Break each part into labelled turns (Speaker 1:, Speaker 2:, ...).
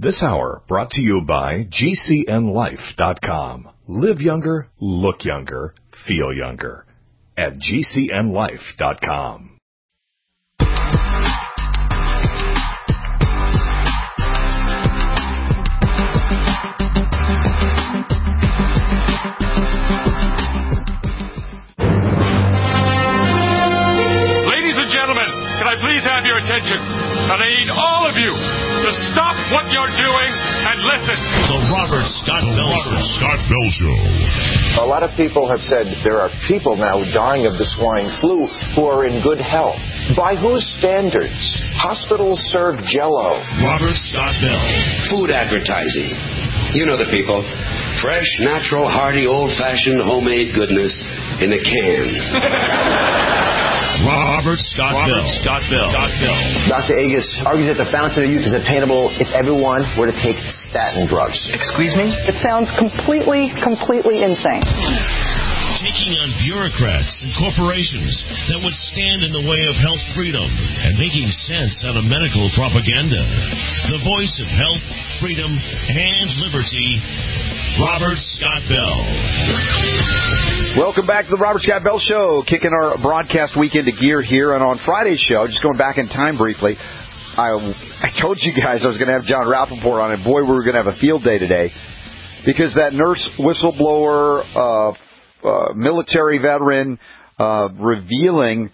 Speaker 1: This hour brought to you by GCNLife.com. Live younger, look younger, feel younger at GCNLife.com.
Speaker 2: Ladies and gentlemen, can I please have your attention? And I need all of you to stop what you're doing and listen.
Speaker 3: The Robert Scott Bell Show.
Speaker 4: A lot of people have said there are people now dying of the swine flu who are in good health. By whose standards? Hospitals serve Jell-O.
Speaker 3: Robert Scott Bell.
Speaker 5: Food advertising. You know the people. Fresh, natural, hearty, old-fashioned, homemade goodness in a can.
Speaker 3: Robert Scott Bell.
Speaker 6: Dr. Agus argues that the fountain of youth is attainable if everyone were to take statin drugs.
Speaker 7: Excuse me? It sounds completely insane.
Speaker 3: Taking on bureaucrats and corporations that would stand in the way of health freedom and making sense out of medical propaganda. The voice of health, freedom, and liberty, Robert Scott Bell.
Speaker 8: Welcome back to the Robert Scott Bell Show, kicking our broadcast week into gear here. And on Friday's show, just going back in time briefly, I told you guys I was going to have John Rappaport on, and boy, we were going to have a field day today. Because that nurse whistleblower, military veteran, revealing,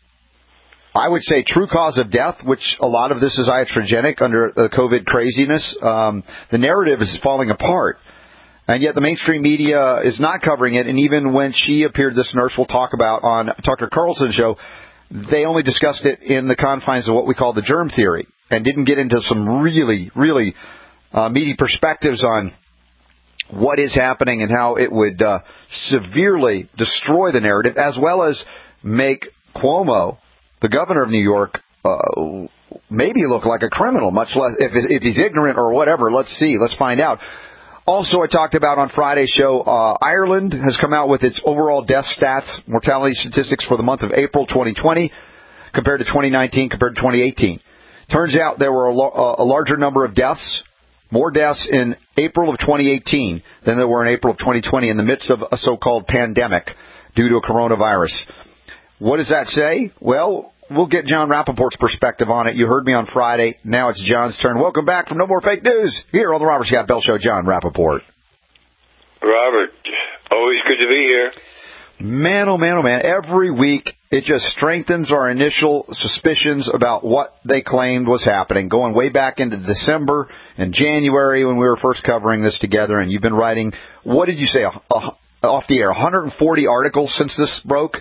Speaker 8: I would say, true cause of death, which a lot of this is iatrogenic under the COVID craziness. The narrative is falling apart. And yet the mainstream media is not covering it. And even when she appeared, this nurse we'll talk about on Tucker Carlson's show, they only discussed it in the confines of what we call the germ theory and didn't get into some really meaty perspectives on what is happening and how it would severely destroy the narrative, as well as make Cuomo, the governor of New York, maybe look like a criminal, much less if he's ignorant or whatever. Let's see. Let's find out. Also, I talked about on Friday's show, Ireland has come out with its overall death stats, mortality statistics for the month of April 2020 compared to 2019, compared to 2018. Turns out there were a larger number of deaths, more deaths in April of 2018 than there were in April of 2020 in the midst of a so-called pandemic due to a coronavirus. What does that say? Well, we'll get John Rappaport's perspective on it. You heard me on Friday. Now it's John's turn. Welcome back from No More Fake News here on the Robert Scott Bell Show. John Rappaport.
Speaker 9: Robert, always good to be here.
Speaker 8: Man, oh man, oh man. Every week it just strengthens our initial suspicions about what they claimed was happening, going way back into December and January when we were first covering this together. And you've been writing, what did you say, off the air, 140 articles since this broke?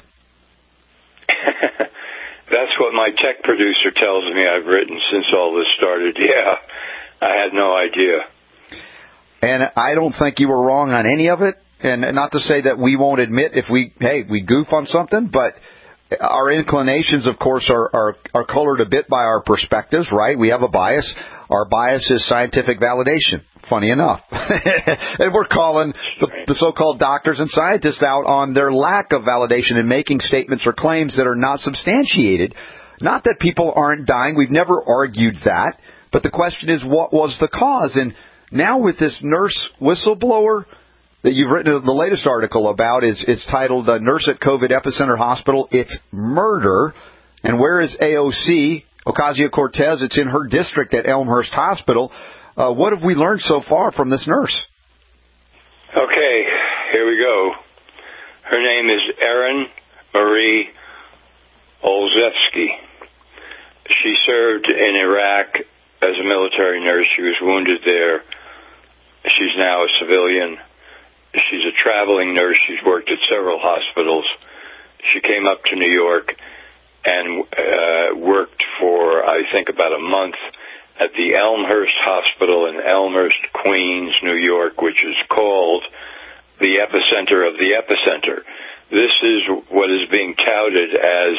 Speaker 9: That's what my tech producer tells me I've written since all this started. Yeah, I had no idea.
Speaker 8: And I don't think you were wrong on any of it. And not to say that we won't admit if we goof on something, but our inclinations, of course, are colored a bit by our perspectives, right? We have a bias. Our bias is scientific validation, funny enough. And we're calling the so-called doctors and scientists out on their lack of validation in making statements or claims that are not substantiated. Not that people aren't dying. We've never argued that. But the question is, what was the cause? And now with this nurse whistleblower that you've written the latest article about, it's titled Nurse at COVID Epicenter Hospital, It's Murder. And where is AOC, Ocasio-Cortez? It's in her district at Elmhurst Hospital. What have we learned so far from this nurse?
Speaker 9: Okay, here we go. Her name is Erin Marie Olszewski. She served in Iraq as a military nurse. She was wounded there. She's now a civilian. She's a traveling nurse. She's worked at several hospitals. She came up to New York and worked for, I think, about a month at the Elmhurst Hospital in Elmhurst, Queens, New York, which is called the epicenter of the epicenter. This is what is being touted as,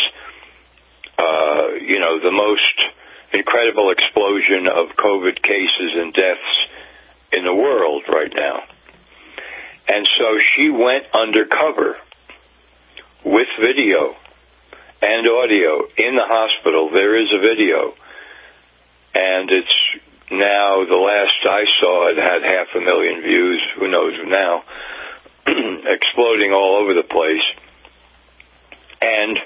Speaker 9: the most incredible explosion of COVID cases and deaths in the world right now. And so she went undercover with video and audio in the hospital. There is a video, and it's now, the last I saw, it had 500,000 views. Who knows now? Exploding all over the place. And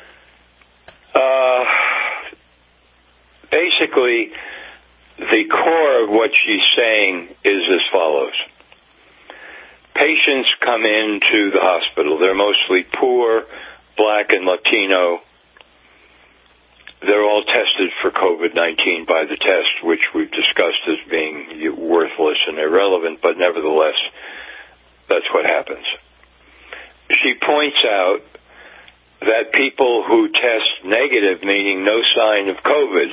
Speaker 9: basically, the core of what she's saying is as follows. Patients come into the hospital. They're mostly poor, black, and Latino. They're all tested for COVID-19 by the test, which we've discussed as being worthless and irrelevant, but nevertheless, that's what happens. She points out that people who test negative, meaning no sign of COVID,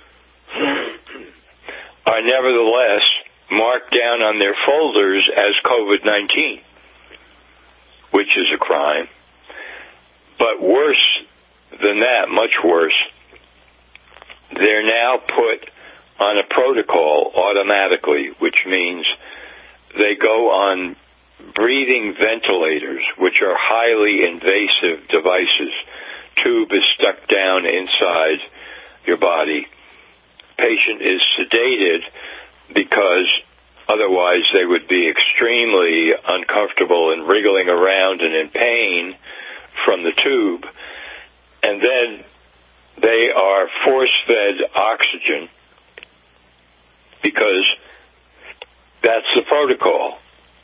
Speaker 9: are nevertheless marked down on their folders as COVID-19, which is a crime. But worse than that, much worse, they're now put on a protocol automatically, which means they go on breathing ventilators, which are highly invasive devices. Tube is stuck down inside your body. Patient is sedated because otherwise they would be extremely uncomfortable and wriggling around and in pain from the tube. And then they are force-fed oxygen because that's the protocol.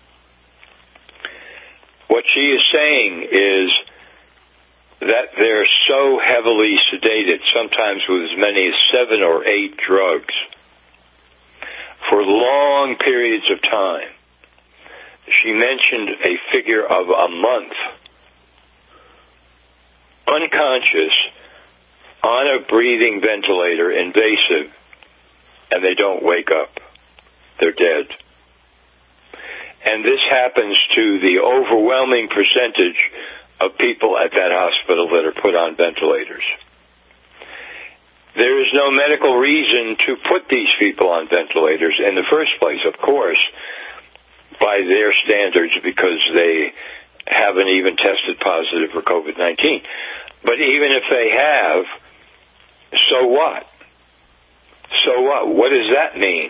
Speaker 9: What she is saying is that they're so heavily sedated, sometimes with as many as 7 or 8 drugs, for long periods of time. She mentioned a figure of a month, unconscious, on a breathing ventilator, invasive, and they don't wake up. They're dead. And this happens to the overwhelming percentage of people at that hospital that are put on ventilators. There is no medical reason to put these people on ventilators in the first place, of course, by their standards, because they haven't even tested positive for COVID-19. But even if they have, so what? So what? What does that mean?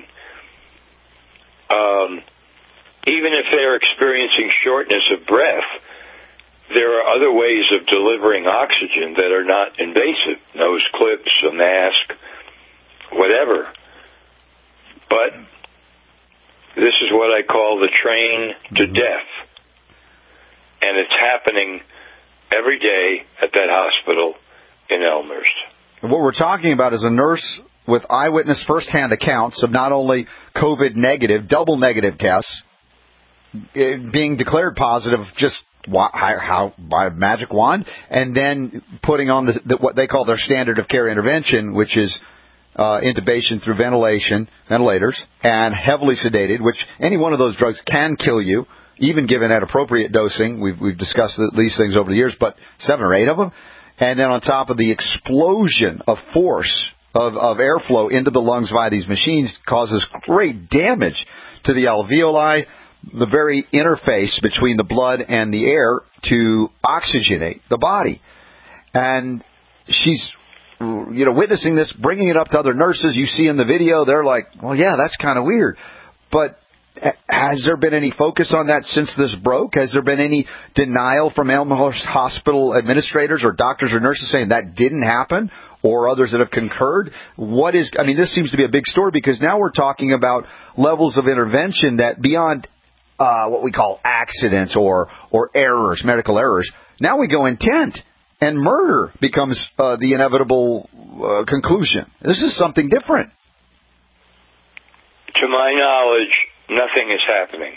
Speaker 9: Even if they're experiencing shortness of breath, there are other ways of delivering oxygen that are not invasive. Nose clips, a mask, whatever. But this is what I call the train to death. And it's happening every day at that hospital in Elmhurst.
Speaker 8: And what we're talking about is a nurse with eyewitness firsthand accounts of not only COVID negative, double negative tests, being declared positive just how by a magic wand, and then putting on what they call their standard of care intervention, which is intubation through ventilators, and heavily sedated, which any one of those drugs can kill you, even given at appropriate dosing. We've discussed these things over the years, but 7 or 8 of them. And then on top of the explosion of force of airflow into the lungs via these machines causes great damage to the alveoli, the very interface between the blood and the air to oxygenate the body. And she's, witnessing this, bringing it up to other nurses. You see in the video, they're like, well, yeah, that's kind of weird. But has there been any focus on that since this broke? Has there been any denial from Elmhurst Hospital administrators or doctors or nurses saying that didn't happen, or others that have concurred? This seems to be a big story, because now we're talking about levels of intervention that beyond what we call accidents or errors, medical errors. Now we go intent, and murder becomes the inevitable conclusion. This is something different.
Speaker 9: To my knowledge, nothing is happening.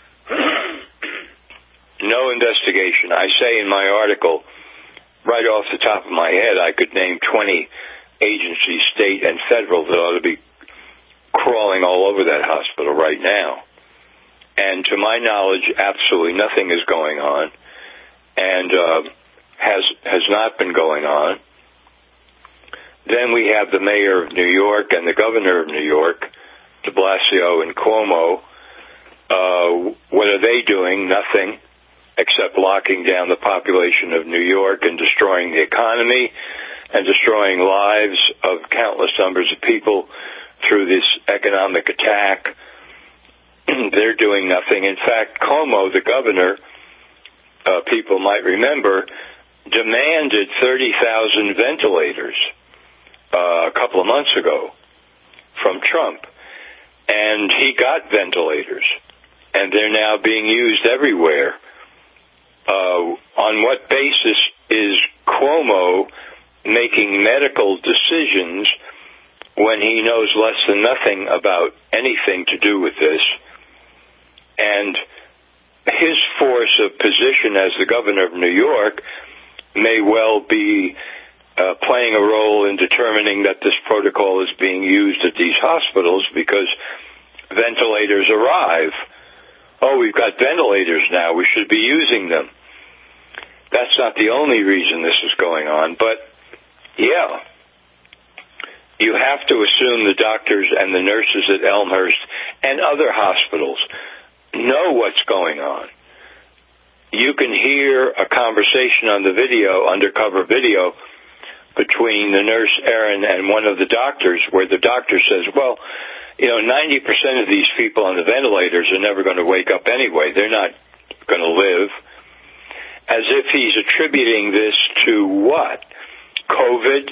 Speaker 9: No investigation. I say in my article, right off the top of my head, I could name 20 agencies, state and federal, that ought to be crawling all over that hospital right now. And to my knowledge, absolutely nothing is going on, and has not been going on. Then we have the mayor of New York and the governor of New York, de Blasio and Cuomo. What are they doing? Nothing, except locking down the population of New York and destroying the economy and destroying lives of countless numbers of people through this economic attack. They're doing nothing. In fact, Cuomo, the governor, people might remember, demanded 30,000 ventilators a couple of months ago from Trump. And he got ventilators, and they're now being used everywhere. On what basis is Cuomo making medical decisions when he knows less than nothing about anything to do with this? And his force of position as the governor of New York may well be playing a role in determining that this protocol is being used at these hospitals because ventilators arrive. Oh, we've got ventilators now. We should be using them. That's not the only reason this is going on, but yeah, you have to assume the doctors and the nurses at Elmhurst and other hospitals know what's going on. You can hear a conversation on the video, undercover video, between the nurse, Erin, and one of the doctors, where the doctor says, well, 90% of these people on the ventilators are never going to wake up anyway. They're not going to live. As if he's attributing this to what? COVID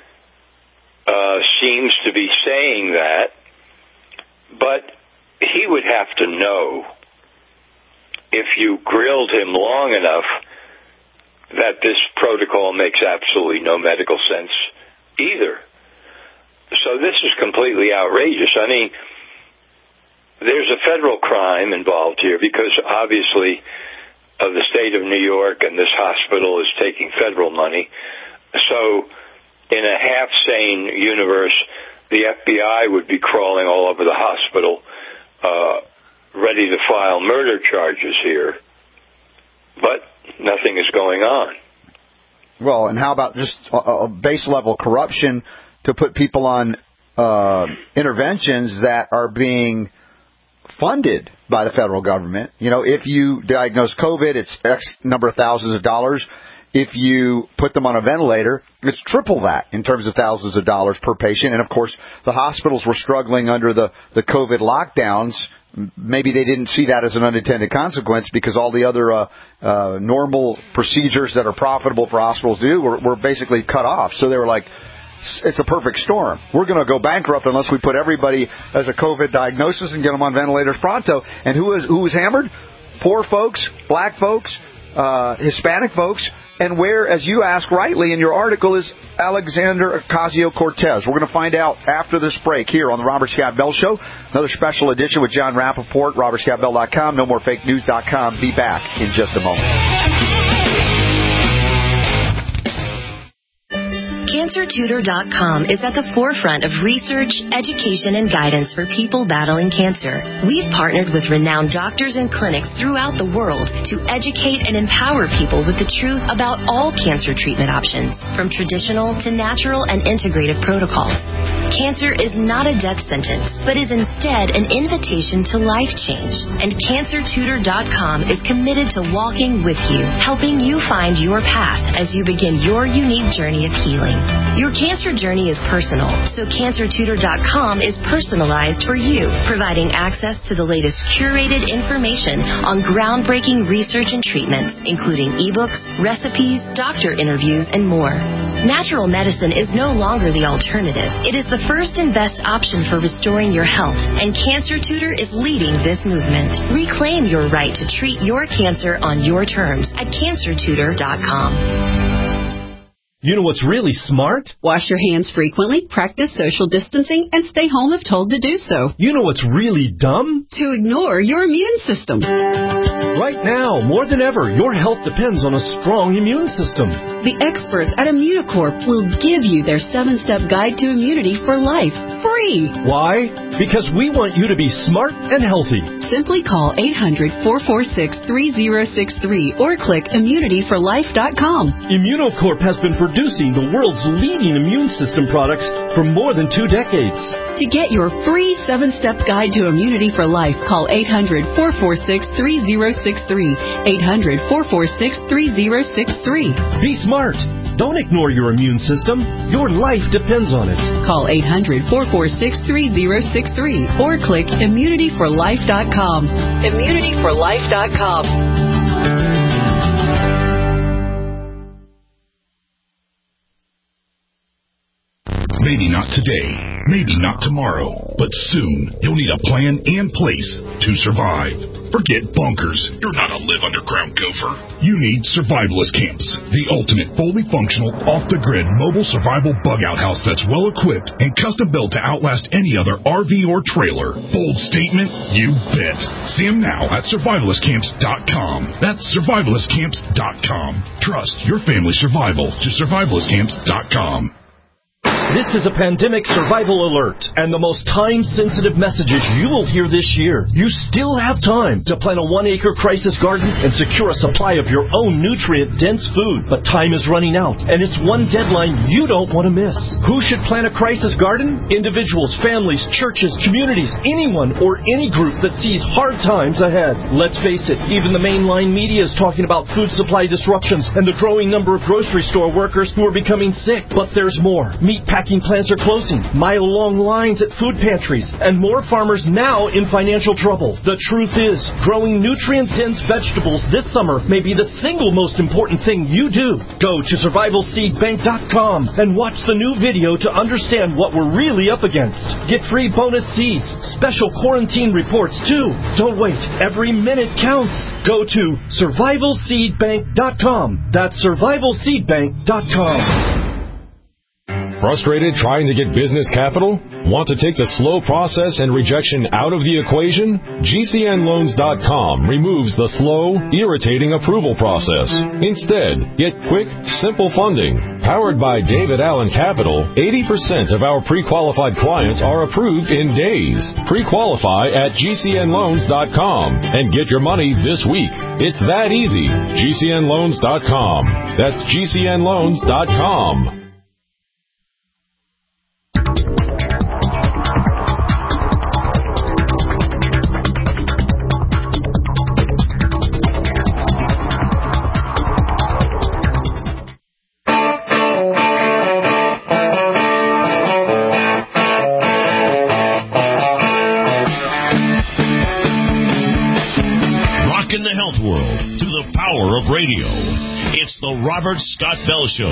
Speaker 9: seems to be saying that, but he would have to know, if you grilled him long enough, that this protocol makes absolutely no medical sense either. So this is completely outrageous. I mean, there's a federal crime involved here because obviously the state of New York and this hospital is taking federal money. So in a half-sane universe, the FBI would be crawling all over the hospital, ready to file murder charges here. But nothing is going on.
Speaker 8: Well, and how about just a base-level corruption to put people on interventions that are being funded by the federal government? If you diagnose COVID, it's X number of thousands of dollars. If you put them on a ventilator, it's triple that in terms of thousands of dollars per patient. And, of course, the hospitals were struggling under the COVID lockdowns. Maybe they didn't see that as an unintended consequence because all the other normal procedures that are profitable for hospitals to do were basically cut off. So they were like, it's a perfect storm. We're going to go bankrupt unless we put everybody as a COVID diagnosis and get them on ventilators pronto. And who was hammered? Poor folks, black folks, Hispanic folks, and where, as you asked rightly in your article, is Alexander Ocasio-Cortez? We're going to find out after this break here on the Robert Scott Bell Show. Another special edition with John Rappaport, RobertScottBell.com, NoMoreFakeNews.com. Be back in just a moment.
Speaker 10: CancerTutor.com is at the forefront of research, education, and guidance for people battling cancer. We've partnered with renowned doctors and clinics throughout the world to educate and empower people with the truth about all cancer treatment options, from traditional to natural and integrative protocols. Cancer is not a death sentence, but is instead an invitation to life change. And CancerTutor.com is committed to walking with you, helping you find your path as you begin your unique journey of healing. Your cancer journey is personal, so CancerTutor.com is personalized for you, providing access to the latest curated information on groundbreaking research and treatments, including ebooks, recipes, doctor interviews, and more. Natural medicine is no longer the alternative. It is the first and best option for restoring your health, and Cancer Tutor is leading this movement. Reclaim your right to treat your cancer on your terms at CancerTutor.com.
Speaker 11: You know what's really smart?
Speaker 12: Wash your hands frequently, practice social distancing, and stay home if told to do so.
Speaker 11: You know what's really dumb?
Speaker 12: To ignore your immune system.
Speaker 11: Right now, more than ever, your health depends on a strong immune system.
Speaker 12: The experts at Immunocorp will give you their 7-step guide to immunity for life, free.
Speaker 11: Why? Because we want you to be smart and healthy.
Speaker 12: Simply call 800-446-3063 or click immunityforlife.com.
Speaker 11: Immunocorp has been producing the world's leading immune system products for more than 2 decades.
Speaker 12: To get your free 7-step guide to immunity for life, call 800-446-3063. 800-446-3063.
Speaker 11: Be smart. Don't ignore your immune system. Your life depends on it.
Speaker 12: Call 800-446-3063 or click immunityforlife.com. Immunityforlife.com.
Speaker 13: Maybe not today, maybe not tomorrow, but soon you'll need a plan in place to survive. Forget bunkers. You're not a live underground gopher. You need survivalist camps, the ultimate fully functional, off-the-grid mobile survival bug-out house that's well-equipped and custom-built to outlast any other RV or trailer. Bold statement? You bet. See them now at survivalistcamps.com. That's survivalistcamps.com. Trust your family's survival to survivalistcamps.com.
Speaker 11: This is a pandemic survival alert and the most time-sensitive messages you will hear this year. You still have time to plant a 1-acre crisis garden and secure a supply of your own nutrient-dense food. But time is running out, and it's one deadline you don't want to miss. Who should plant a crisis garden? Individuals, families, churches, communities, anyone or any group that sees hard times ahead. Let's face it, even the mainline media is talking about food supply disruptions and the growing number of grocery store workers who are becoming sick. But there's more. Meatpacking plants are closing, mile-long lines at food pantries, and more farmers now in financial trouble. The truth is, growing nutrient-dense vegetables this summer may be the single most important thing you do. Go to survivalseedbank.com and watch the new video to understand what we're really up against. Get free bonus seeds, special quarantine reports too. Don't wait. Every minute counts. Go to survivalseedbank.com. That's survivalseedbank.com.
Speaker 14: Frustrated trying to get business capital? Want to take the slow process and rejection out of the equation? GCNloans.com removes the slow, irritating approval process. Instead, get quick, simple funding. Powered by David Allen Capital, 80% of our pre-qualified clients are approved in days. Pre-qualify at GCNloans.com and get your money this week. It's that easy. GCNloans.com. That's GCNloans.com.
Speaker 3: Radio. It's the Robert Scott Bell Show.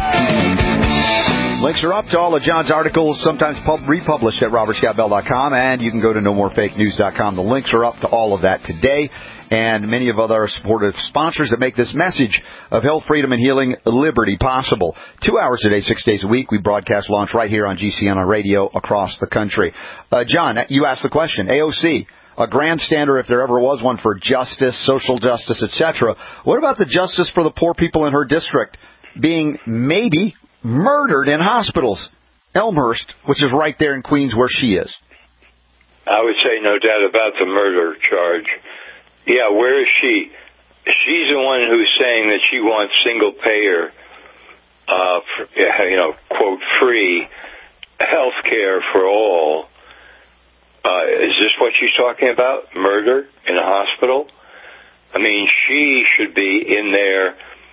Speaker 8: Links are up to all of John's articles, sometimes republished at robertscottbell.com, and you can go to nomorefakenews.com. The links are up to all of that today, and many of other supportive sponsors that make this message of health, freedom, and healing liberty possible. 2 hours a day, 6 days a week, we broadcast launch right here on GCN on radio across the country. John, you asked the question, AOC. A grandstander, if there ever was one, for justice, social justice, etc. What about the justice for the poor people in her district being maybe murdered in hospitals? Elmhurst, which is right there in Queens where she is.
Speaker 9: I would say no doubt about the murder charge. Yeah, where is she? She's the one who's saying that she wants single-payer, quote, free health care for all. Is this what she's talking about? Murder in a hospital? I mean, she should be in there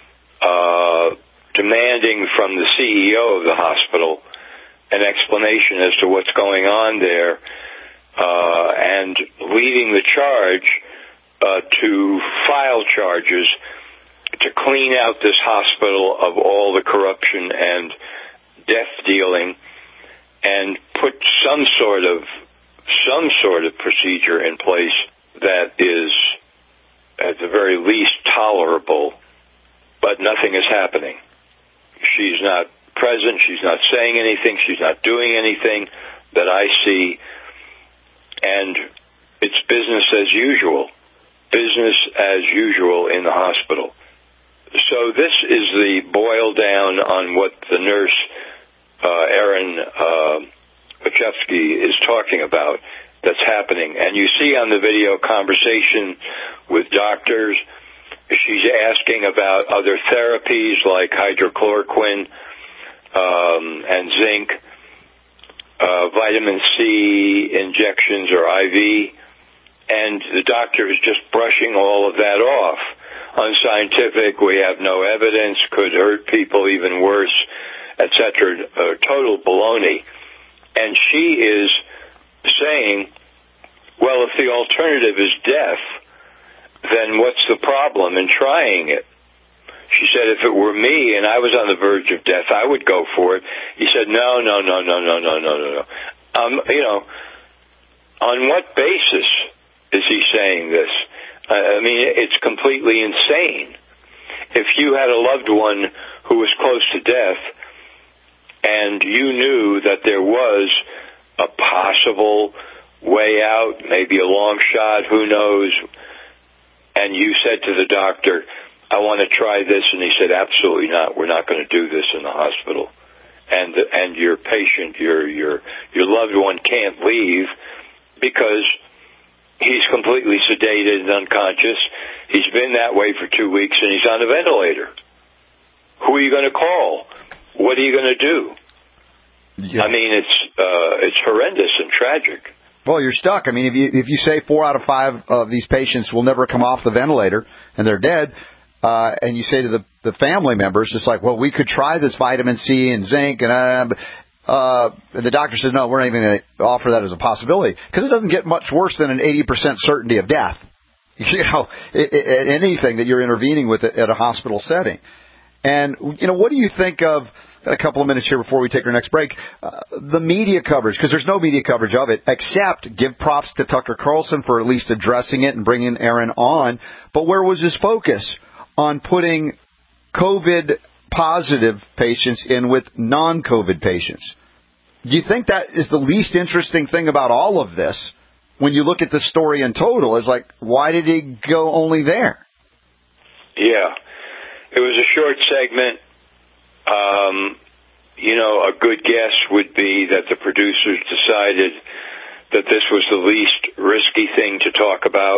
Speaker 9: demanding from the CEO of the hospital an explanation as to what's going on there and leading the charge to file charges to clean out this hospital of all the corruption and death dealing and put some sort of procedure in place that is, at the very least, tolerable, but nothing is happening. She's not present. She's not saying anything. She's not doing anything that I see, and it's business as usual. Business as usual in the hospital. So this is the boil down on what the nurse, Erin Wachowski, is talking about that's happening. And you see on the video conversation with doctors, she's asking about other therapies like hydrochloroquine and zinc, vitamin C injections or IV, and the doctor is just brushing all of that off. unscientific, we have no evidence, could hurt people even worse, etc. Total baloney. And she is saying, well, if the alternative is death, then what's the problem in trying it? She said, if it were me and I was on the verge of death, I would go for it. He said, no. On what basis is he saying this? I mean, it's completely insane. If you had a loved one who was close to death and you knew that there was a possible way out, maybe a long shot, who knows, and you said to the doctor, I want to try this, and he said, absolutely not. We're not going to do this in the hospital. And your patient, your loved one can't leave because he's completely sedated and unconscious. He's been that way for 2 weeks, and he's on a ventilator. Who are you going to call? What are you going to do? Yeah. I mean, it's horrendous and tragic.
Speaker 8: Well, you're stuck. I mean, if you say 4 out of 5 of these patients will never come off the ventilator and they're dead, and you say to the family members, it's like, well, we could try this vitamin C and zinc, and the doctor says, no, we're not even going to offer that as a possibility, because it doesn't get much worse than an 80% certainty of death. Anything that you're intervening with at a hospital setting. And, what do you think of, a couple of minutes here before we take our next break, the media coverage, because there's no media coverage of it, except give props to Tucker Carlson for at least addressing it and bringing Aaron on. But where was his focus? On putting COVID-positive patients in with non-COVID patients. Do you think that is the least interesting thing about all of this when you look at the story in total? Is like, why did he go only there?
Speaker 9: Yeah. It was a short segment. A good guess would be that the producers decided that this was the least risky thing to talk about.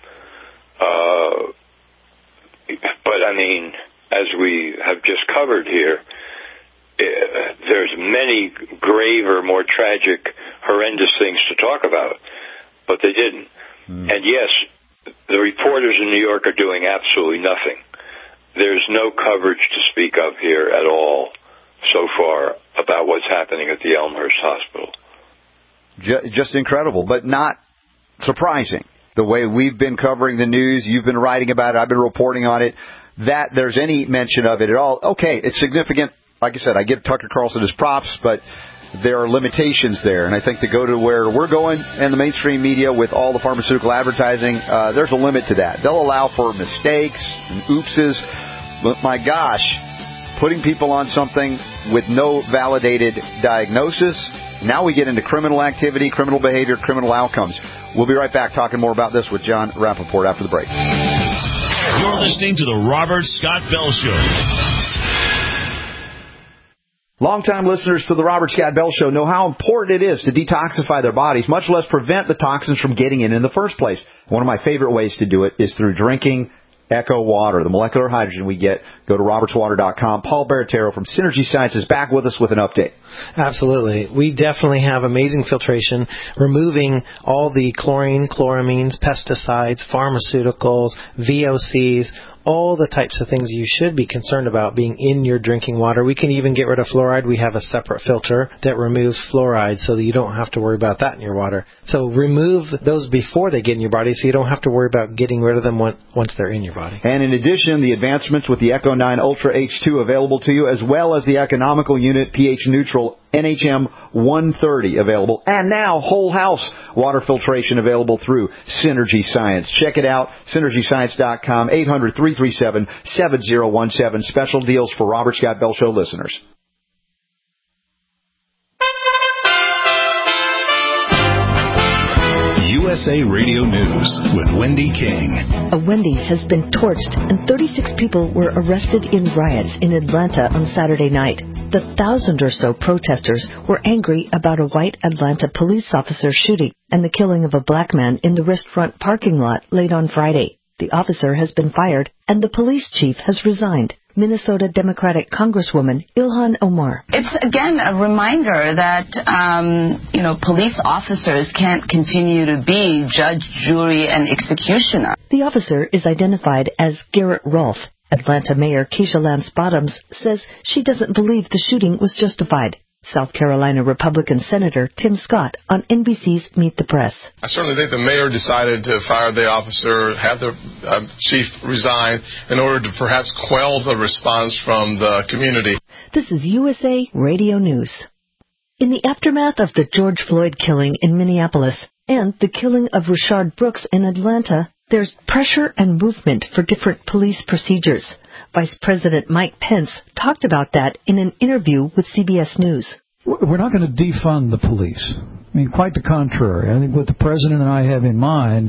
Speaker 9: But, I mean, as we have just covered here, there's many graver, more tragic, horrendous things to talk about, but they didn't. And yes, the reporters in New York are doing absolutely nothing. There's no coverage to speak of here at all so far about what's happening at the Elmhurst Hospital.
Speaker 8: Just incredible, but not surprising. The way we've been covering the news, you've been writing about it, I've been reporting on it, that there's any mention of it at all. Okay, it's significant. Like I said, I give Tucker Carlson his props, but there are limitations there. And I think to go to where we're going in the mainstream media with all the pharmaceutical advertising, there's a limit to that. They'll allow for mistakes and oopses. But my gosh, putting people on something with no validated diagnosis, now we get into criminal activity, criminal behavior, criminal outcomes. We'll be right back talking more about this with John Rappaport after the break.
Speaker 3: You're listening to the Robert Scott Bell Show.
Speaker 8: Longtime listeners to the Robert Scott Bell Show know how important it is to detoxify their bodies, much less prevent the toxins from getting in the first place. One of my favorite ways to do it is through drinking Echo Water, the molecular hydrogen we get. Go to robertswater.com. Paul Baratero from Synergy Science is back with us with an update.
Speaker 15: Absolutely. We definitely have amazing filtration, removing all the chlorine, chloramines, pesticides, pharmaceuticals, VOCs, all the types of things you should be concerned about being in your drinking water. We can even get rid of fluoride. We have a separate filter that removes fluoride so that you don't have to worry about that in your water. So remove those before they get in your body so you don't have to worry about getting rid of them once they're in your body.
Speaker 8: And in addition, the advancements with the Echo 9 Ultra H2 available to you, as well as the economical unit pH neutral NHM 130 available, and now whole house water filtration available through Synergy Science. Check it out, synergyscience.com, 800-337-7017. Special deals for Robert Scott Bell Show listeners.
Speaker 1: USA Radio News with Wendy King.
Speaker 16: A Wendy's has been torched and 36 people were arrested in riots in Atlanta on Saturday night. The 1,000 or so protesters were angry about a white Atlanta police officer shooting and the killing of a black man in the restaurant parking lot late on Friday. The officer has been fired and the police chief has resigned. Minnesota Democratic Congresswoman Ilhan Omar.
Speaker 17: It's, again, a reminder that, police officers can't continue to be judge, jury, and executioner.
Speaker 16: The officer is identified as Garrett Rolfe. Atlanta Mayor Keisha Lance Bottoms says she doesn't believe the shooting was justified. South Carolina Republican Senator Tim Scott on NBC's Meet the Press.
Speaker 18: I certainly think the mayor decided to fire the officer, have the chief resign in order to perhaps quell the response from the community.
Speaker 16: This is USA Radio News. In the aftermath of the George Floyd killing in Minneapolis and the killing of Rayshard Brooks in Atlanta, there's pressure and movement for different police procedures. Vice President Mike Pence talked about that in an interview with CBS News.
Speaker 19: We're not going to defund the police. I mean, quite the contrary. I think what the President and I have in mind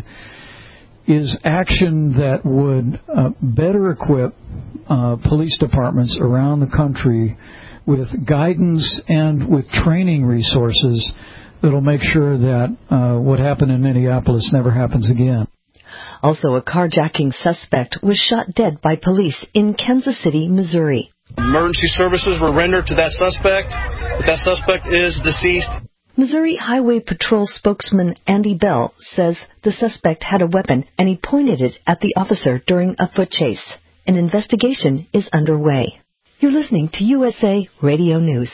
Speaker 19: is action that would better equip police departments around the country with guidance and with training resources that will make sure that what happened in Minneapolis never happens again.
Speaker 16: Also, a carjacking suspect was shot dead by police in Kansas City, Missouri.
Speaker 20: Emergency services were rendered to that suspect, but that suspect is deceased.
Speaker 16: Missouri Highway Patrol spokesman Andy Bell says the suspect had a weapon and he pointed it at the officer during a foot chase. An investigation is underway. You're listening to USA Radio News.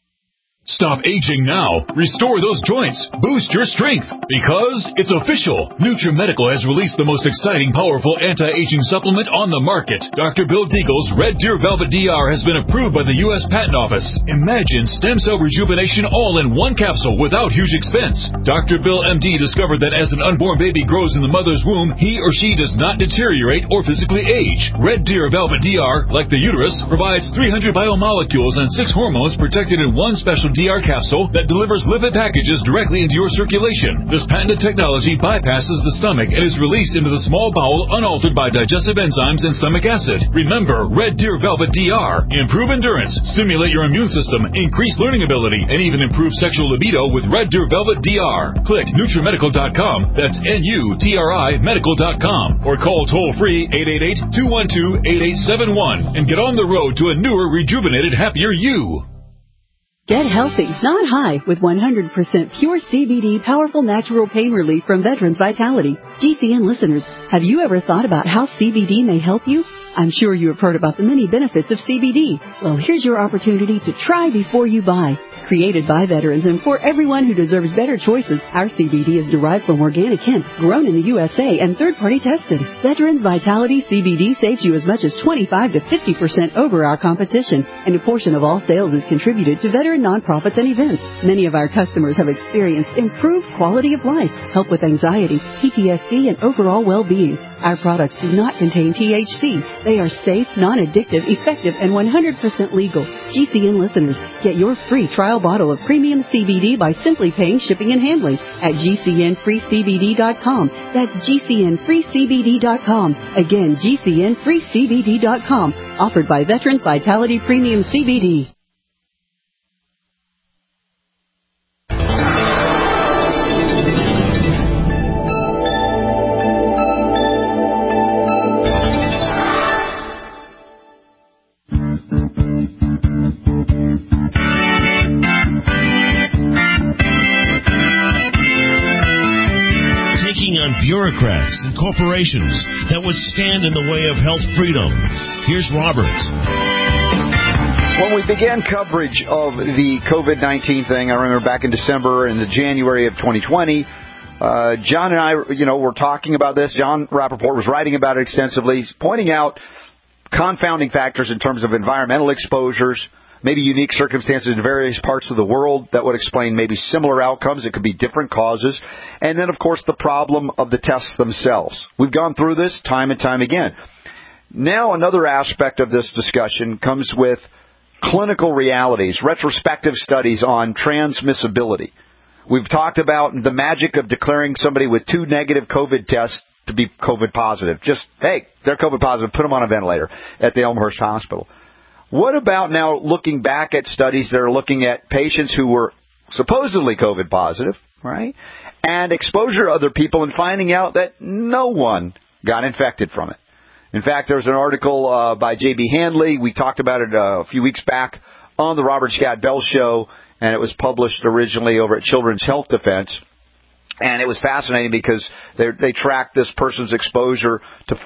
Speaker 21: Stop aging now. Restore those joints. Boost your strength. Because it's official. NutriMedical has released the most exciting, powerful anti-aging supplement on the market. Dr. Bill Deagle's Red Deer Velvet DR has been approved by the U.S. Patent Office. Imagine stem cell rejuvenation all in one capsule without huge expense. Dr. Bill MD discovered that as an unborn baby grows in the mother's womb, he or she does not deteriorate or physically age. Red Deer Velvet DR, like the uterus, provides 300 biomolecules and 6 hormones protected in one special DR capsule that delivers lipid packages directly into your circulation. This patented technology bypasses the stomach and is released into the small bowel unaltered by digestive enzymes and stomach acid. Remember, Red Deer Velvet DR. Improve endurance, stimulate your immune system, increase learning ability, and even improve sexual libido with Red Deer Velvet DR. Click NutriMedical.com, that's NUTRI Medical.com, or call toll-free 888-212-8871 and get on the road to a newer, rejuvenated, happier you.
Speaker 12: Get healthy, not high, with 100% pure CBD powerful natural pain relief from Veterans Vitality. GCN listeners, have you ever thought about how CBD may help you? I'm sure you have heard about the many benefits of CBD. Well, here's your opportunity to try before you buy. Created by veterans and for everyone who deserves better choices, our CBD is derived from organic hemp, grown in the USA and third-party tested. Veterans Vitality CBD saves you as much as 25 to 50% over our competition, and a portion of all sales is contributed to veteran nonprofits and events. Many of our customers have experienced improved quality of life, help with anxiety, PTSD, and overall well-being. Our products do not contain THC. They are safe, non-addictive, effective, and 100% legal. GCN listeners, get your free trial bottle of premium CBD by simply paying shipping and handling at GCNFreeCBD.com. That's GCNFreeCBD.com. Again, GCNFreeCBD.com. Offered by Veterans Vitality Premium CBD.
Speaker 3: Bureaucrats and corporations that would stand in the way of health freedom. Here's Robert.
Speaker 8: When we began coverage of the COVID-19 thing, I remember back in December and the January of 2020, John and I, were talking about this. John Rappaport was writing about it extensively, pointing out confounding factors in terms of environmental exposures, maybe unique circumstances in various parts of the world that would explain maybe similar outcomes. It could be different causes. And then, of course, the problem of the tests themselves. We've gone through this time and time again. Now, another aspect of this discussion comes with clinical realities, retrospective studies on transmissibility. We've talked about the magic of declaring somebody with 2 negative COVID tests to be COVID positive. Just, hey, they're COVID positive, put them on a ventilator at the Elmhurst Hospital. What about now looking back at studies that are looking at patients who were supposedly COVID positive, right, and exposure to other people and finding out that no one got infected from it? In fact, there was an article by J.B. Handley. We talked about it a few weeks back on the Robert Scott Bell Show, and it was published originally over at Children's Health Defense. And it was fascinating because they tracked this person's exposure to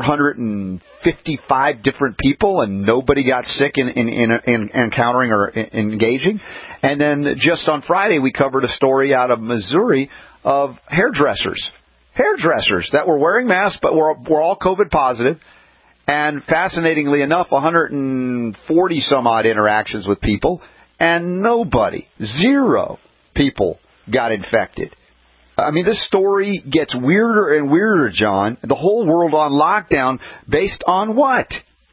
Speaker 8: 455 different people, and nobody got sick in encountering or engaging. And then just on Friday, we covered a story out of Missouri of hairdressers that were wearing masks but were all COVID positive. And fascinatingly enough, 140 some odd interactions with people, and zero people got infected. I mean, this story gets weirder and weirder, John. The whole world on lockdown based on what?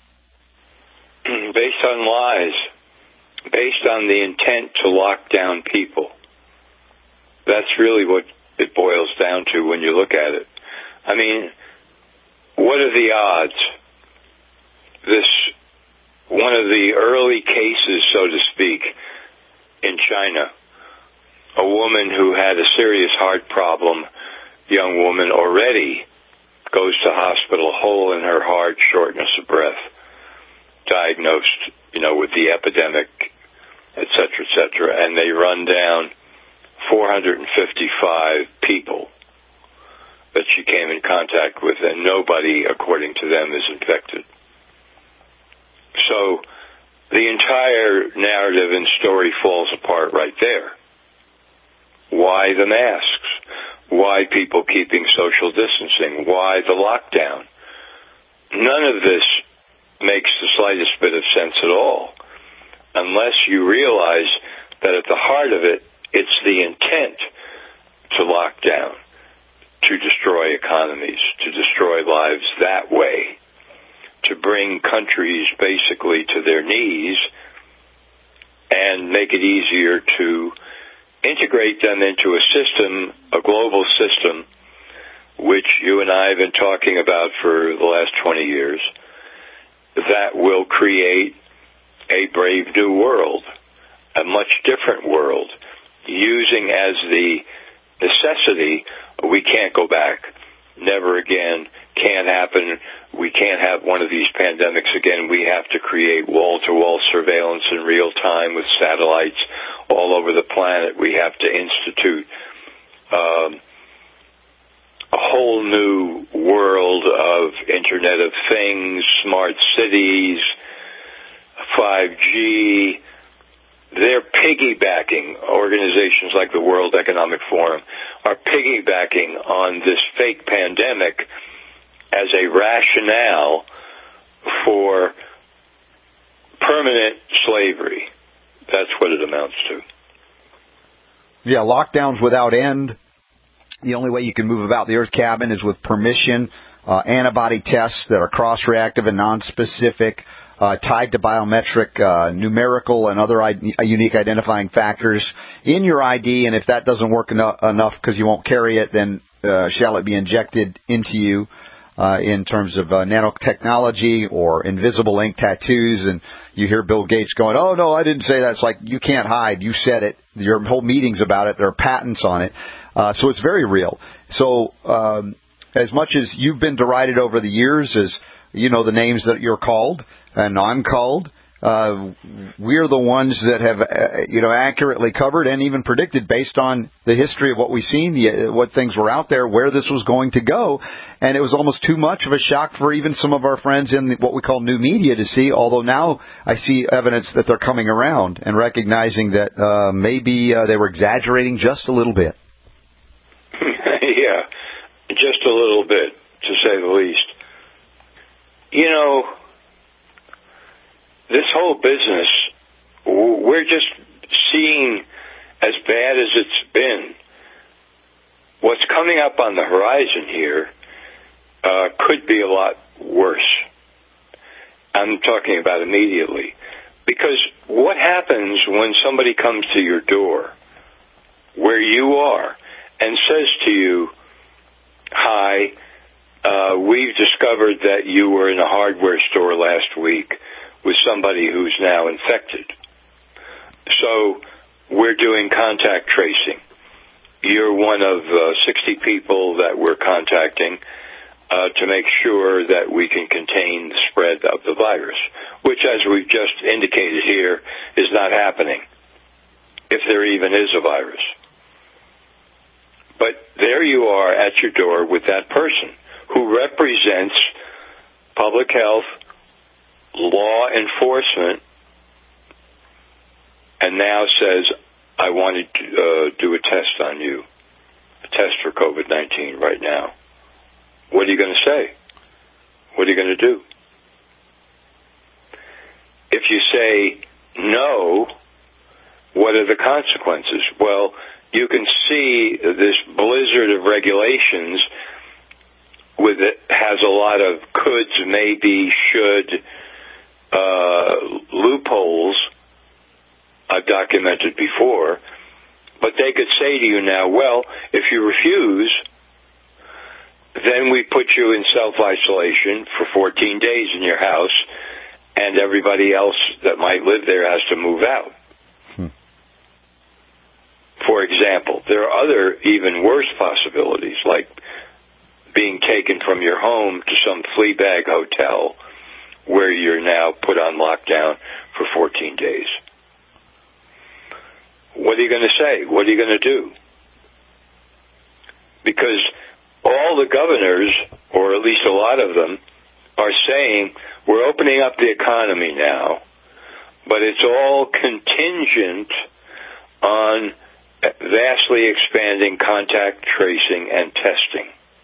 Speaker 9: Based on lies. Based on the intent to lock down people. That's really what it boils down to when you look at it. I mean, what are the odds? One of the early cases, so to speak, in China, a woman who had a serious heart problem, young woman, already goes to hospital, hole in her heart, shortness of breath, diagnosed, with the epidemic, et cetera, and they run down 455 people that she came in contact with, and nobody, according to them, is infected. So the entire narrative and story falls apart right there. Why the masks? Why people keeping social distancing? Why the lockdown? None of this makes the slightest bit of sense at all, unless you realize that at the heart of it, it's the intent to lock down, to destroy economies, to destroy lives that way, to bring countries basically to their knees and make it easier to integrate them into a system, a global system, which you and I have been talking about for the last 20 years, that will create a brave new world, a much different world, using as the necessity, we can't go back, never again, can't happen, we can't have one of these pandemics again, we have to create wall-to-wall surveillance in real time with satellites all over the planet, we have to institute a whole new world of Internet of Things, smart cities, 5G. They're piggybacking, organizations like the World Economic Forum are piggybacking on this fake pandemic as a rationale for permanent slavery. That's what it amounts to.
Speaker 8: Yeah, lockdowns without end. The only way you can move about the Earth cabin is with permission. Antibody tests that are cross-reactive and non-specific, tied to biometric, numerical, and other unique identifying factors in your ID. And if that doesn't work enough because you won't carry it, then shall it be injected into you in terms of nanotechnology or invisible ink tattoos. And you hear Bill Gates going, "Oh, no, I didn't say that." It's like, you can't hide. You said it. Your whole meeting's about it. There are patents on it. So it's very real. So as much as you've been derided over the years as, the names that you're called and I'm called, we're the ones that have, accurately covered and even predicted based on the history of what we've seen, what things were out there, where this was going to go. And it was almost too much of a shock for even some of our friends in what we call new media to see, although now I see evidence that they're coming around and recognizing that maybe they were exaggerating just a little bit.
Speaker 9: Yeah, just a little bit, to say the least. This whole business, we're just seeing, as bad as it's been, what's coming up on the horizon here could be a lot worse. I'm talking about immediately. Because what happens when somebody comes to your door, where you are, and says to you, "Hi, we've discovered that you were in a hardware store last week with somebody who's now infected. So we're doing contact tracing. You're one of 60 people that we're contacting. to make sure that we can contain the spread of the virus, which, as we've just indicated here, is not happening, if there even is a virus. But there you are at your door with that person who represents public health, law enforcement, and now says, I want to do a test on you, a test for COVID-19 right now. What are you going to say? What are you going to do? If you say no, what are the consequences? Well, you can see this blizzard of regulations with it has a lot of coulds, maybe, should, loopholes I've documented before. But they could say to you now, well, if you refuse, then we put you in self-isolation for 14 days in your house, and everybody else that might live there has to move out. For example, there are other even worse possibilities, like being taken from your home to some flea bag hotel where you're now put on lockdown for 14 days. What are you going to say? What are you going to do? Because all the governors, or at least a lot of them, are saying we're opening up the economy now, but it's all contingent on vastly expanding contact tracing and testing.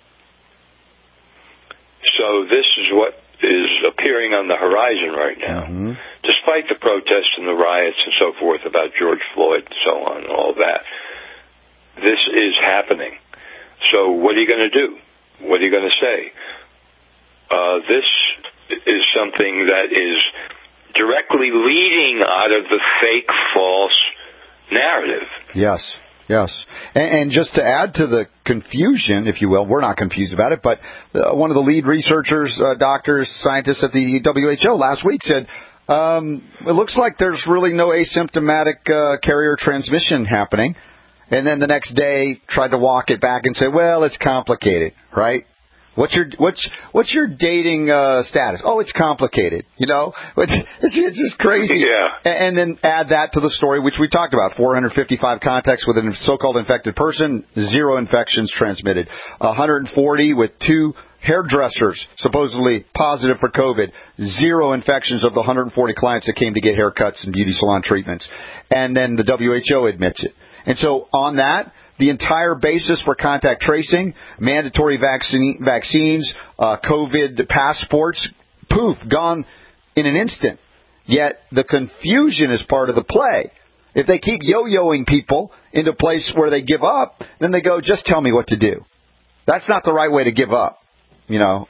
Speaker 9: So this is what is appearing on the horizon right now. Despite the protests and the riots and so forth about George Floyd and so on and all that, this is happening. So what are you going to do? What are you going to say? This is something that is directly leading out of the fake, false narrative.
Speaker 8: Yes. And just to add to the confusion, if you will, we're not confused about it, but one of the lead researchers, doctors, scientists at the WHO last week said, it looks like there's really no asymptomatic carrier transmission happening. And then the next day tried to walk it back and say, well, it's complicated, right? What's your dating status? Oh, it's complicated. You know, it's just crazy.
Speaker 9: Yeah.
Speaker 8: And then add that to the story, which we talked about: 455 contacts with a so-called infected person, 0 infections transmitted, 140 with 2 hairdressers supposedly positive for COVID, 0 infections of the 140 clients that came to get haircuts and beauty salon treatments, and then the WHO admits it. And so on that, the entire basis for contact tracing, mandatory vaccines, COVID passports, poof, gone in an instant. Yet the confusion is part of the play. If they keep yo-yoing people into a place where they give up, then they go, just tell me what to do. That's not the right way to give up. You know,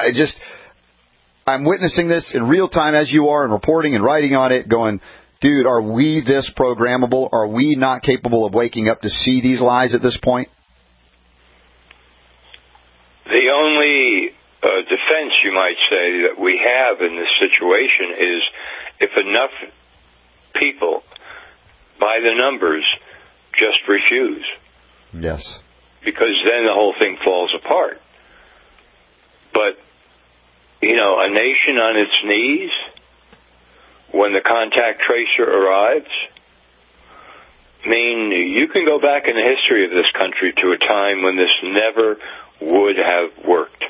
Speaker 8: I'm witnessing this in real time as you are and reporting and writing on it, going, dude, are we this programmable? Are we not capable of waking up to see these lies at this point?
Speaker 9: The only defense, you might say, that we have in this situation is if enough people, by the numbers, just refuse.
Speaker 8: Yes.
Speaker 9: Because then the whole thing falls apart. But, you know, a nation on its knees, when the contact tracer arrives, I mean, you can go back in the history of this country to a time when this never would have worked.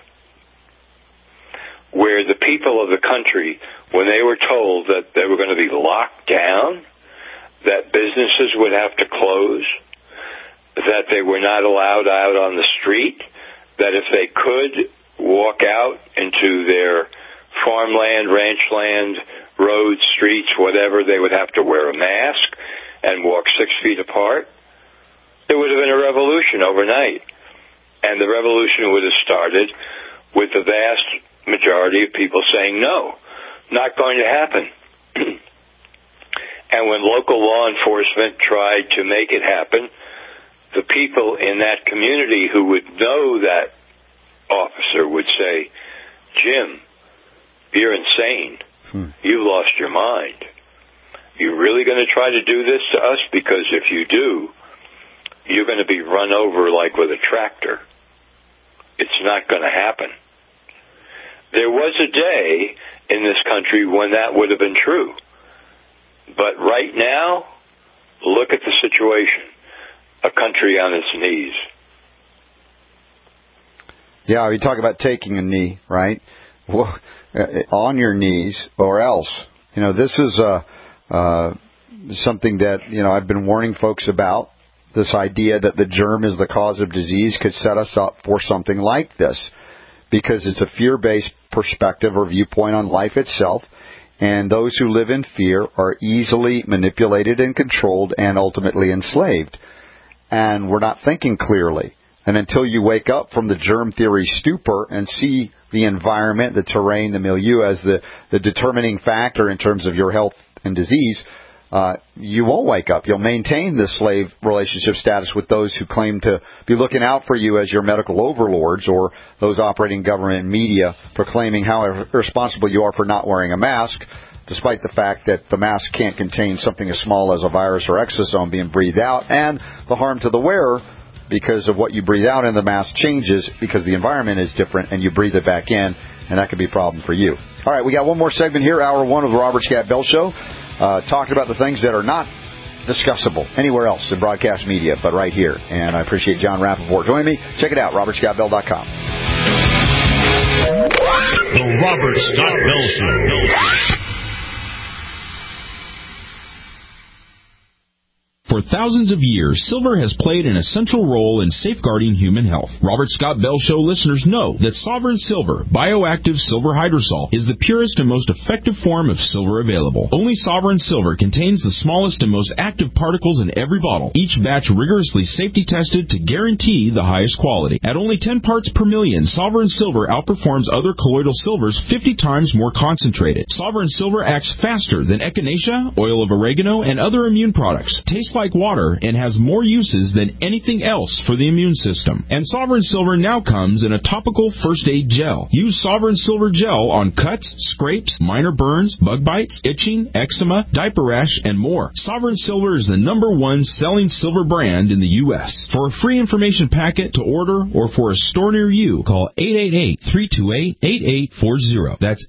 Speaker 9: Where the people of the country, when they were told that they were going to be locked down, that businesses would have to close, that they were not allowed out on the street, that if they could walk out into their farmland, ranchland, roads, streets, whatever, they would have to wear a mask and walk 6 feet apart. There would have been a revolution overnight. And the revolution would have started with the vast majority of people saying, no, not going to happen. And when local law enforcement tried to make it happen, the people in that community who would know that officer would say, Jim, you're insane. You've lost your mind. You're really going to try to do this to us? Because if you do, you're going to be run over like with a tractor. It's not going to happen. There was a day in this country when that would have been true. But right now, look at the situation. A country on its knees.
Speaker 8: Yeah, you talk about taking a knee, right? Well, on your knees or else. This is something that, I've been warning folks about. This idea that the germ is the cause of disease could set us up for something like this, because it's a fear-based perspective or viewpoint on life itself, and those who live in fear are easily manipulated and controlled and ultimately enslaved. And we're not thinking clearly. And until you wake up from the germ theory stupor and see the environment, the terrain, the milieu as the determining factor in terms of your health and disease, you won't wake up. You'll maintain the slave relationship status with those who claim to be looking out for you as your medical overlords, or those operating government and media proclaiming how irresponsible you are for not wearing a mask, despite the fact that the mask can't contain something as small as a virus or exosome being breathed out, and the harm to the wearer because of what you breathe out in the mask changes because the environment is different and you breathe it back in, and that could be a problem for you. All right, we got one more segment here, Hour 1 of the Robert Scott Bell Show, talking about the things that are not discussable anywhere else in broadcast media, but right here. And I appreciate John Rappaport joining me. Check it out, robertscottbell.com.
Speaker 3: The Robert Scott Bell Show.
Speaker 2: For thousands of years, silver has played an essential role in safeguarding human health. Robert Scott Bell Show listeners know that Sovereign Silver, bioactive silver hydrosol, is the purest and most effective form of silver available. Only Sovereign Silver contains the smallest and most active particles in every bottle, each batch rigorously safety tested to guarantee the highest quality. At only 10 parts per million, Sovereign Silver outperforms other colloidal silvers 50 times more concentrated. Sovereign Silver acts faster than echinacea, oil of oregano, and other immune products. Tastes like water and has more uses than anything else for the immune system. And Sovereign Silver now comes in a topical first aid gel. Use Sovereign Silver gel on cuts, scrapes, minor burns, bug bites, itching, eczema, diaper rash, and more. Sovereign Silver is the #1 selling silver brand in the U.S. For a free information packet to order or for a store near you, call 888-328-8840. That's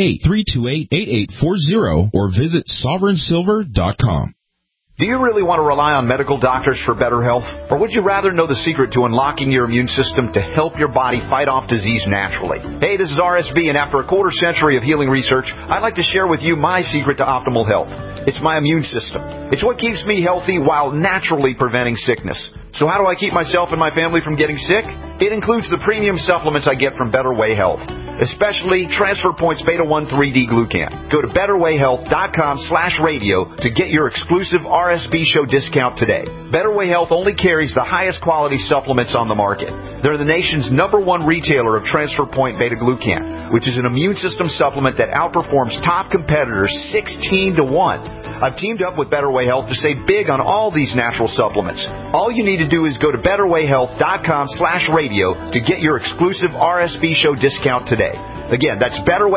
Speaker 2: 888-328-8840 or visit sovereignsilver.com.
Speaker 8: Do you really want to rely on medical doctors for better health? Or would you rather know the secret to unlocking your immune system to help your body fight off disease naturally? Hey, this is RSB, and after a quarter century of healing research, I'd like to share with you my secret to optimal health. It's my immune system. It's what keeps me healthy while naturally preventing sickness. So how do I keep myself and my family from getting sick? It includes the premium supplements I get from Better Way Health, especially Transfer Points Beta 1 3D Glucan. Go to betterwayhealth.com/radio to get your exclusive RSB show discount today. Better Way Health only carries the highest quality supplements on the market. They're the nation's #1 retailer of Transfer Point Beta Glucan, which is an immune system supplement that outperforms top competitors 16-1. I've teamed up with Better Way Health to save big on all these natural supplements. All you need to do is go to betterwayhealth.com/radio to get your exclusive RSB show discount today. Again, that's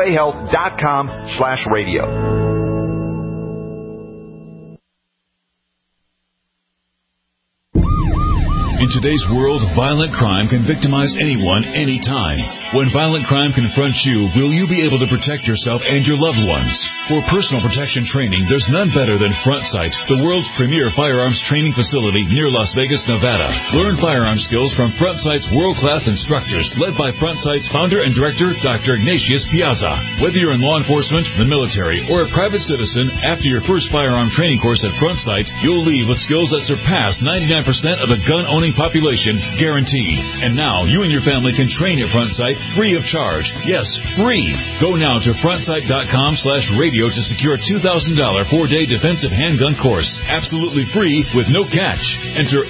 Speaker 8: betterwayhealth.com/radio.
Speaker 21: In today's world, violent crime can victimize anyone, anytime. When violent crime confronts you, will you be able to protect yourself and your loved ones? For personal protection training, there's none better than Front Sight, the world's premier firearms training facility near Las Vegas, Nevada. Learn firearm skills from Front Sight's world-class instructors, led by Front Sight's founder and director, Dr. Ignatius Piazza. Whether you're in law enforcement, the military, or a private citizen, after your first firearm training course at Front Sight, you'll leave with skills that surpass 99% of the gun-owning population, guaranteed. And now, you and your family can train at Front Sight free of charge. Yes, free. Go now to frontsight.com/radio to secure a $2,000 4-day defensive handgun course. Absolutely free with no catch. Enter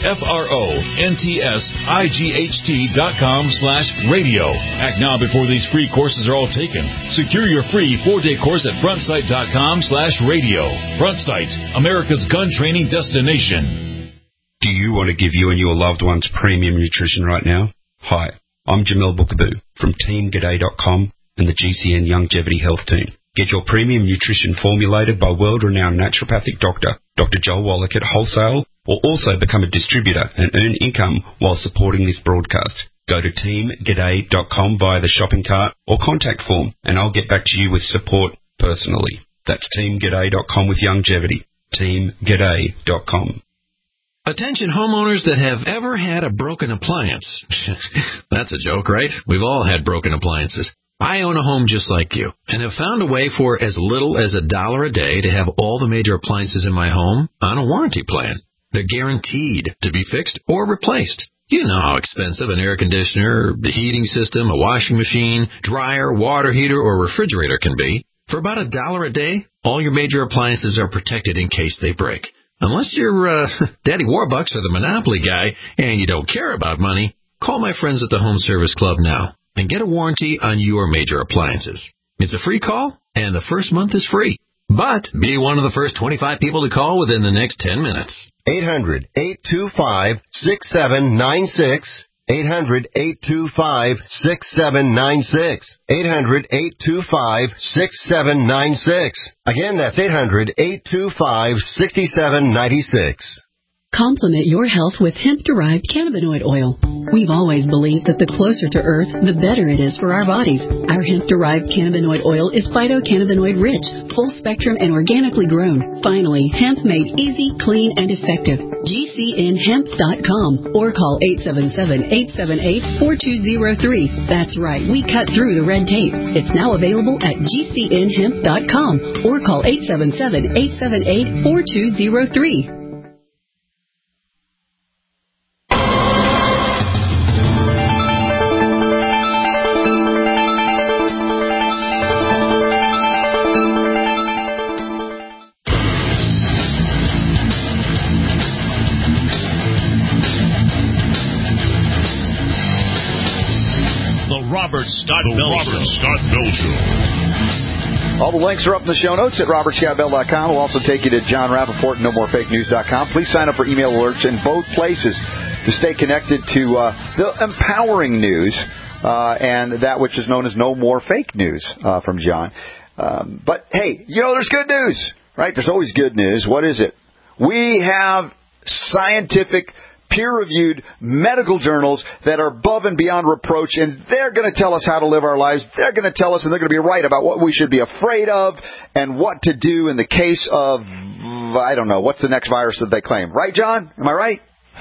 Speaker 21: FRONTSIGHT.com/radio. Act now before these free courses are all taken. Secure your free 4-day course at frontsight.com/radio. Front Sight, America's gun training destination.
Speaker 5: Do you want to give you and your loved ones premium nutrition right now? Hi, I'm Jamel Bookaboo from TeamGaday.com and the GCN Longevity Health Team. Get your premium nutrition formulated by world-renowned naturopathic doctor, Dr. Joel Wallach at wholesale, or also become a distributor and earn income while supporting this broadcast. Go to teamg'day.com via the shopping cart or contact form, and I'll get back to you with support personally. That's teamg'day.com with longevity. teamg'day.com.
Speaker 4: Attention homeowners that have ever had a broken appliance. That's a joke, right? We've all had broken appliances. I own a home just like you and have found a way for as little as $1 a day to have all the major appliances in my home on a warranty plan. They're guaranteed to be fixed or replaced. You know how expensive an air conditioner, the heating system, a washing machine, dryer, water heater, or refrigerator can be. For about $1 a day, all your major appliances are protected in case they break. Unless you're Daddy Warbucks or the Monopoly guy and you don't care about money, call my friends at the Home Service Club now and get a warranty on your major appliances. It's a free call, and the first month is free. But be one of the first 25 people to call within the next 10 minutes.
Speaker 22: 800-825-6796. 800-825-6796. 800-825-6796. Again, that's 800-825-6796.
Speaker 12: Complement your health with hemp-derived cannabinoid oil. We've always believed that the closer to Earth, the better it is for our bodies. Our hemp-derived cannabinoid oil is phytocannabinoid-rich, full-spectrum, and organically grown. Finally, hemp made easy, clean, and effective. GCNhemp.com or call 877-878-4203. That's right, we cut through the red tape. It's now available at GCNhemp.com or call 877-878-4203.
Speaker 3: Robert Scott Bell Show.
Speaker 8: All the links are up in the show notes at robertscottbell.com. We'll also take you to John Rappaport and NoMoreFakeNews.com. Please sign up for email alerts in both places to stay connected to the empowering news and that which is known as No More Fake News from John. But, hey, there's good news, right? There's always good news. What is it? We have scientific peer-reviewed medical journals that are above and beyond reproach, and they're going to tell us how to live our lives. They're going to tell us, and they're going to be right about what we should be afraid of and what to do in the case of, I don't know, what's the next virus that they claim. Right, John? Am I right?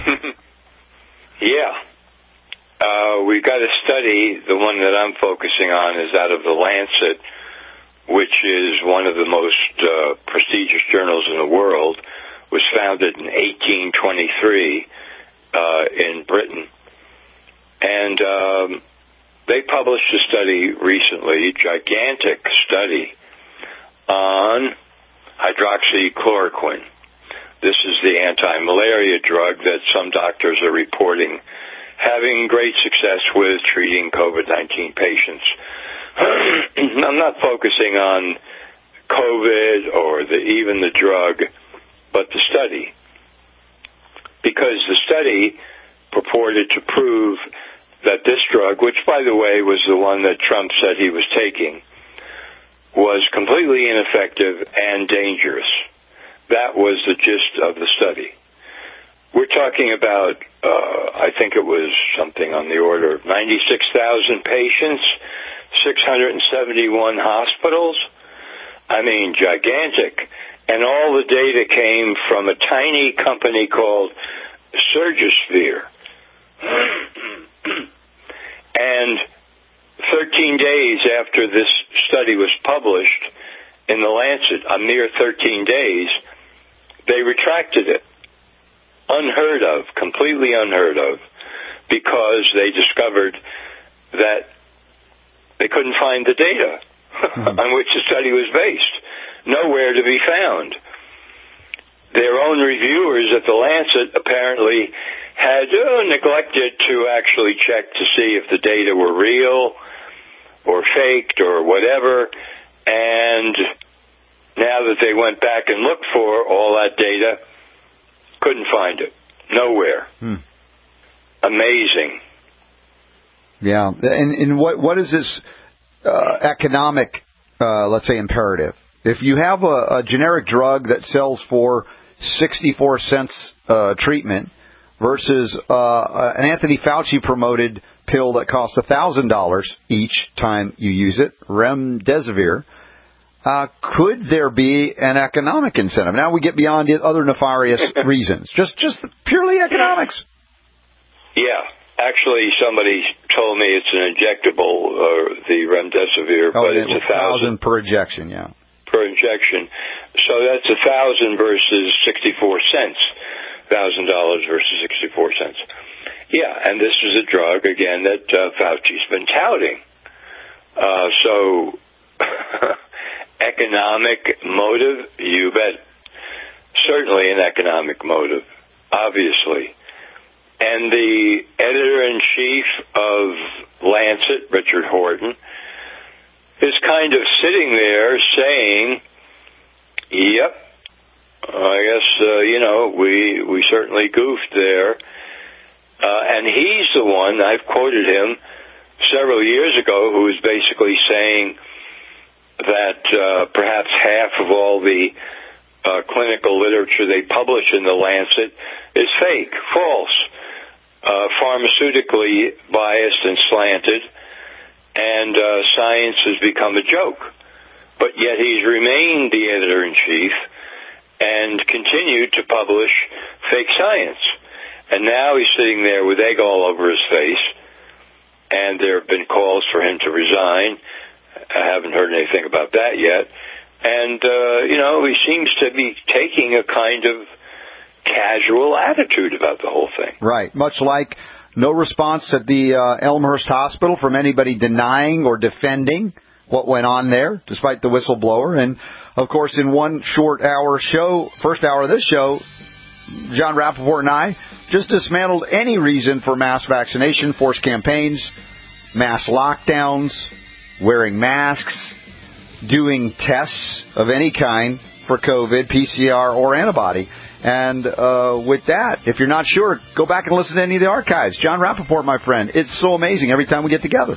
Speaker 9: Yeah. We've got a study, the one that I'm focusing on is out of The Lancet, which is one of the most prestigious journals in the world, was founded in 1823. In Britain. And they published a study recently, gigantic study, on hydroxychloroquine. This is the anti-malaria drug that some doctors are reporting having great success with treating COVID-19 patients. I'm not focusing on COVID or even the drug, but the study. Because the study purported to prove that this drug, which, by the way, was the one that Trump said he was taking, was completely ineffective and dangerous. That was the gist of the study. We're talking about, I think it was something on the order of 96,000 patients, 671 hospitals. I mean, gigantic. And all the data came from a tiny company called Surgisphere. And 13 days after this study was published in The Lancet, a mere 13 days, they retracted it. Unheard of, completely unheard of, because they discovered that they couldn't find the data on which the study was based. Nowhere to be found. Their own reviewers at The Lancet apparently had neglected to actually check to see if the data were real or faked or whatever, and now that they went back and looked for all that data, couldn't find it. Nowhere. Amazing.
Speaker 8: Yeah. And what is this economic, let's say, imperative? If you have a generic drug that sells for 64 cents treatment versus an Anthony Fauci promoted pill that costs $1,000 each time you use it, remdesivir. Could there be an economic incentive? Now we get beyond the other nefarious reasons. Just purely economics.
Speaker 9: Yeah. Actually, somebody told me it's an injectable, the remdesivir, but it's $1,000
Speaker 8: per injection, yeah.
Speaker 9: Per injection. So that's $1,000 versus 64 cents. $1,000 versus 64 cents. Yeah, and this is a drug, again, that Fauci's been touting. So, economic motive, you bet. Certainly an economic motive, obviously. And the editor-in-chief of Lancet, Richard Horton, is kind of sitting there saying, yep, I guess, we certainly goofed there. And he's the one, I've quoted him several years ago, who was basically saying that perhaps half of all the clinical literature they publish in the Lancet is fake, false, pharmaceutically biased and slanted, and science has become a joke. But yet he's remained the editor-in-chief and continued to publish fake science. And now he's sitting there with egg all over his face, and there have been calls for him to resign. I haven't heard anything about that yet. And, he seems to be taking a kind of casual attitude about the whole thing.
Speaker 8: Right. Much like no response at the Elmhurst Hospital from anybody denying or defending what went on there, despite the whistleblower. And, of course, in one short hour show, first hour of this show, John Rappaport and I just dismantled any reason for mass vaccination, forced campaigns, mass lockdowns, wearing masks, doing tests of any kind for COVID, PCR, or antibody. And with that, if you're not sure, go back and listen to any of the archives. John Rappaport, my friend, it's so amazing every time we get together.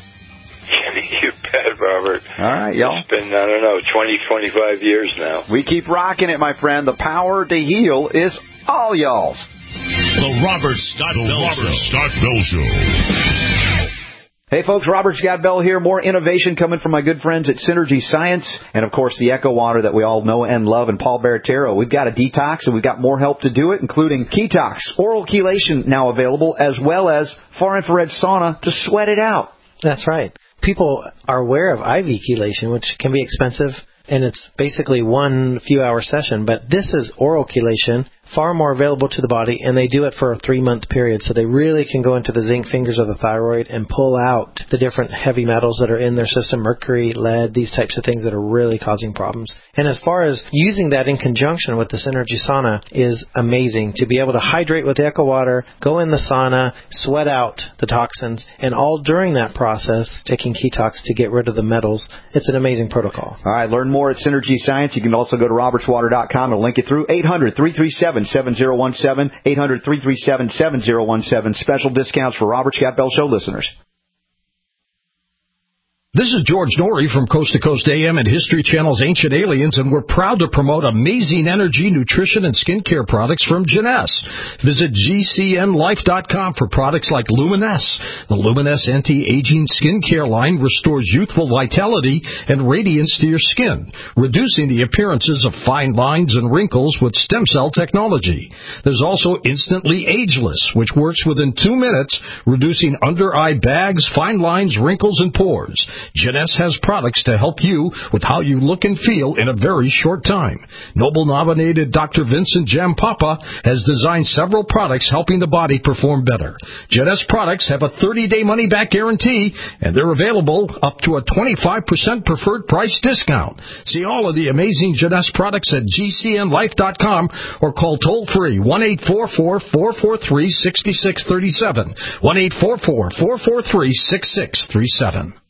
Speaker 9: You bet, Robert.
Speaker 8: All right, y'all.
Speaker 9: It's been, 20, 25 years now.
Speaker 8: We keep rocking it, my friend. The power to heal is all y'all's.
Speaker 3: The Robert Scott Bell Show.
Speaker 8: Hey, folks, Robert Scott Bell here. More innovation coming from my good friends at Synergy Science. And, of course, the Echo Water that we all know and love, and Paul Baratero. We've got a detox, and we've got more help to do it, including Ketox, oral chelation now available, as well as far-infrared sauna to sweat it out.
Speaker 15: That's right. People are aware of IV chelation, which can be expensive, and it's basically one few-hour session. But this is oral chelation, far more available to the body, and they do it for a 3-month period. So they really can go into the zinc fingers of the thyroid and pull out the different heavy metals that are in their system, mercury, lead, these types of things that are really causing problems. And as far as using that in conjunction with the Synergy sauna is amazing. To be able to hydrate with the Echo Water, go in the sauna, sweat out the toxins, and all during that process, taking Ketox to get rid of the metals. It's an amazing protocol.
Speaker 8: All right, learn more at Synergy Science. You can also go to robertswater.com and link it through 800-337-7017, 800-337-7017. Special discounts for Robert Scott Bell Show listeners.
Speaker 6: This is George Norrie from Coast to Coast AM and History Channel's Ancient Aliens, and we're proud to promote amazing energy, nutrition, and skincare products from Jeunesse. Visit GCNLife.com for products like Luminesse. The Luminesse anti-aging skincare line restores youthful vitality and radiance to your skin, reducing the appearances of fine lines and wrinkles with stem cell technology. There's also Instantly Ageless, which works within 2 minutes, reducing under-eye bags, fine lines, wrinkles, and pores. Jeunesse has products to help you with how you look and feel in a very short time. Nobel-nominated Dr. Vincent Jampapa has designed several products helping the body perform better. Jeunesse products have a 30-day money-back guarantee, and they're available up to a 25% preferred price discount. See all of the amazing Jeunesse products at GCNLife.com or call toll-free 1-844-443-6637, 1-844-443-6637.